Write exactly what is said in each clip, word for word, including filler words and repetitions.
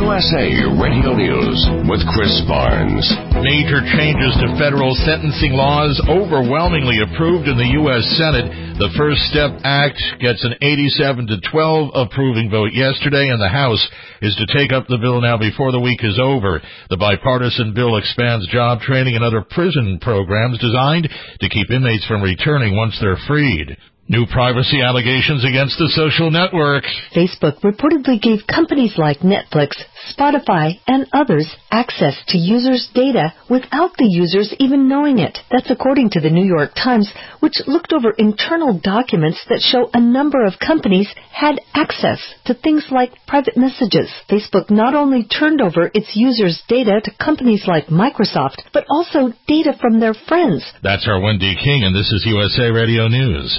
U S A Radio News with Chris Barnes. Major changes to federal sentencing laws overwhelmingly approved in the U S Senate. The First Step Act gets an eighty-seven to twelve approving vote yesterday, and the House is to take up the bill now before the week is over. The bipartisan bill expands job training and other prison programs designed to keep inmates from returning once they're freed. New privacy allegations against the social network. Facebook reportedly gave companies like Netflix, Spotify, and others access to users' data without the users even knowing it. That's according to the New York Times, which looked over internal documents that show a number of companies had access to things like private messages. Facebook not only turned over its users' data to companies like Microsoft, but also data from their friends. That's our Wendy King, and this is U S A Radio News.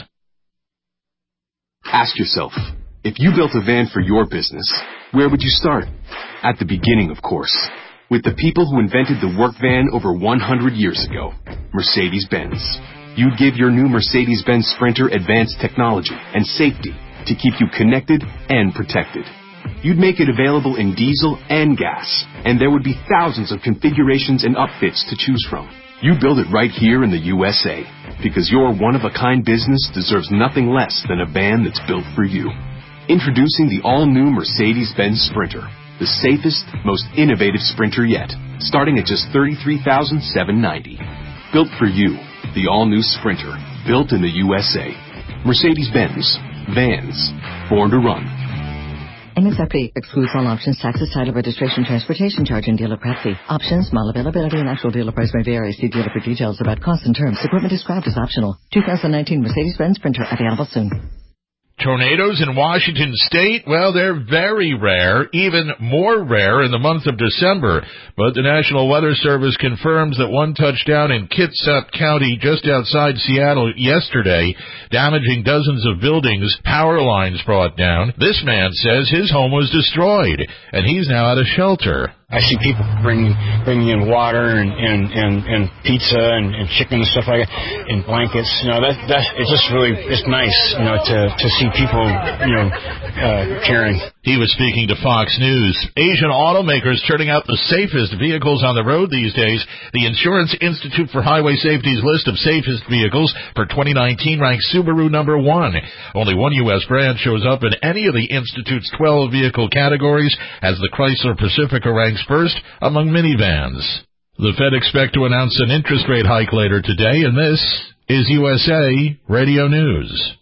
Ask yourself, if you built a van for your business, where would you start? At the beginning, of course, with the people who invented the work van over one hundred years ago, Mercedes-Benz. You'd give your new Mercedes-Benz Sprinter advanced technology and safety to keep you connected and protected. You'd make it available in diesel and gas, and there would be thousands of configurations and upfits to choose from. You build it right here in the U S A, because your one-of-a-kind business deserves nothing less than a van that's built for you. Introducing the all-new Mercedes-Benz Sprinter, the safest, most innovative Sprinter yet, starting at just thirty-three thousand seven hundred ninety dollars. Built for you, the all-new Sprinter, built in the U S A. Mercedes-Benz, vans, born to run. M S R P excludes all options, taxes, title, registration, transportation charge, and dealer prep fee. Options, model availability, and actual dealer price may vary. See dealer for details about costs and terms. Equipment described as optional. two thousand nineteen Mercedes-Benz Sprinter available soon. Tornadoes in Washington State, well, they're very rare, even more rare in the month of December. But the National Weather Service confirms that one touched down in Kitsap County just outside Seattle yesterday, damaging dozens of buildings, power lines brought down. This man says his home was destroyed, and he's now out of shelter. I see people bringing bringing in water and and, and, and pizza and, and chicken and stuff like that, and blankets. You know, that that it's just really it's nice, you know, to to see people, you know, uh, caring. He was speaking to Fox News. Asian automakers turning out the safest vehicles on the road these days. The Insurance Institute for Highway Safety's list of safest vehicles for twenty nineteen ranks Subaru number one. Only one U S brand shows up in any of the Institute's twelve vehicle categories, as the Chrysler Pacifica ranks first among minivans. The Fed expect to announce an interest rate hike later today, and this is U S A Radio News.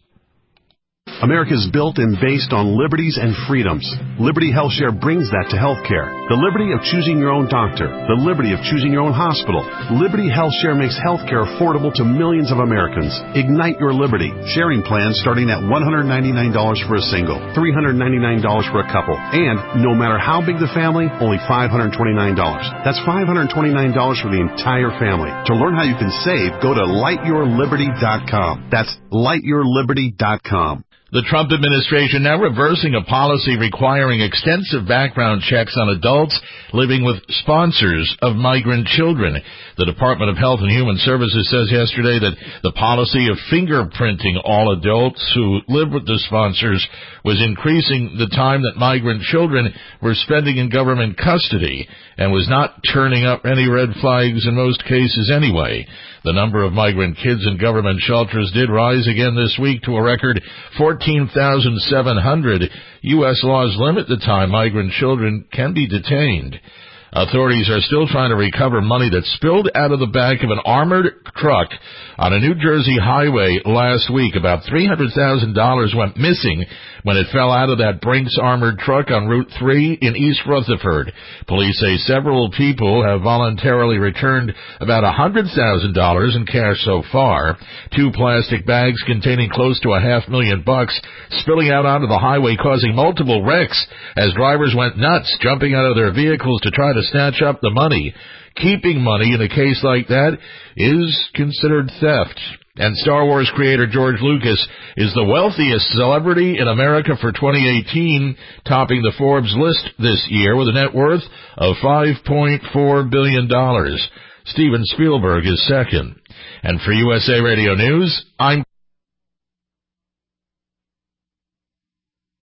America is built and based on liberties and freedoms. Liberty HealthShare brings that to healthcare. The liberty of choosing your own doctor. The liberty of choosing your own hospital. Liberty HealthShare makes healthcare affordable to millions of Americans. Ignite your liberty. Sharing plans starting at one hundred ninety-nine dollars for a single, three hundred ninety-nine dollars for a couple, and no matter how big the family, only five hundred twenty-nine dollars. That's five hundred twenty-nine dollars for the entire family. To learn how you can save, go to light your liberty dot com. That's light your liberty dot com. The Trump administration now reversing a policy requiring extensive background checks on adults living with sponsors of migrant children. The Department of Health and Human Services says yesterday that the policy of fingerprinting all adults who live with the sponsors was increasing the time that migrant children were spending in government custody and was not turning up any red flags in most cases anyway. The number of migrant kids in government shelters did rise again this week to a record fourteen thousand seven hundred. U S laws limit the time migrant children can be detained. Authorities are still trying to recover money that spilled out of the back of an armored truck on a New Jersey highway last week. About three hundred thousand dollars went missing when it fell out of that Brinks armored truck on Route three in East Rutherford. Police say several people have voluntarily returned about one hundred thousand dollars in cash so far. Two plastic bags containing close to a half million bucks spilling out onto the highway, causing multiple wrecks as drivers went nuts, jumping out of their vehicles to try to snatch up the money. Keeping money in a case like that is considered theft. And Star Wars creator George Lucas is the wealthiest celebrity in America for twenty eighteen, topping the Forbes list this year with a net worth of five point four billion dollars. Steven Spielberg is second. And for U S A Radio News, I'm